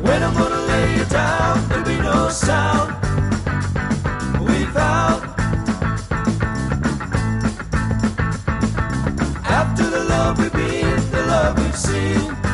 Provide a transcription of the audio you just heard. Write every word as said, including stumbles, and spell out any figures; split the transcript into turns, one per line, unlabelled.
When I'm gonna lay you down, there'll be no sound without. After the love we've been, the love we've seen,